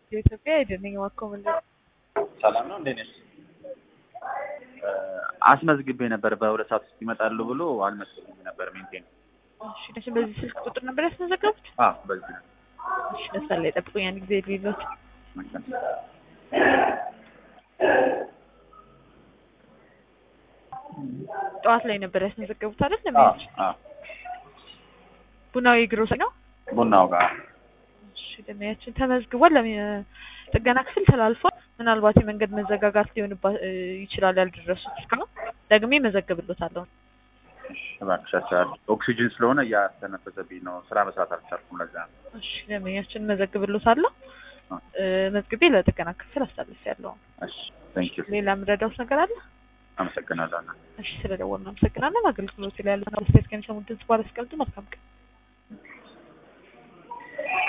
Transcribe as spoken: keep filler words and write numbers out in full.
የኢትዮጵያ አይደነኝ ዋኮመንደ ሰላም ነው እንዴ ነሽ? አስመዝግቤ ነበር በሁለት ሰዓት ውስጥ ይመጣሉ ብሎ አልመሰለኝም ነበር ሜንቴን። እሺ ደስ በዚህ ስልክ ቁጥር ነበር ያስመዘገቡት? አዎ በዚህ ነው። እሺ ለሰለ ይጠብቁኝ አንድ ጊዜ ሊሉት ጠዋት ላይ ነበር ያስመዘገቡት አይደል? ለምን? አዎ ቡናዊ ግሮስ ነው? ቡናው ጋር እሺ ደሚያችን ተመዝግቧል። ለጥገና ክፍል ተላልፏል። ምናልባት የመንገድ መዘጋጋት ሊሆንባት ይችላል ያልደረሱት እስካሁን ደግሜ መዘግብልዎታለሁ። እሺ እባክሻቸው ኦክሲጅን ስለሆነ ያስተነፈሰብኝ ነው ስራ መስራት አልቻልኩም ለዛ ነው። እሺ ደሚያችን መዘግብልዎታለሁ። መዝግቤ ለጥገና ክፍል አስተላልፌያለሁ። እሺ ቴንክ ዩ። ሌላ ምረዳውስ ነገር አለ? አመሰግናለሁ። እሺ ስለደወልን አመሰግናለን። አገልግሎት ላይ ያለውን አስተያየት ከሚሰሙት ድምጽ ባለስቀልጡ መልካም ቀን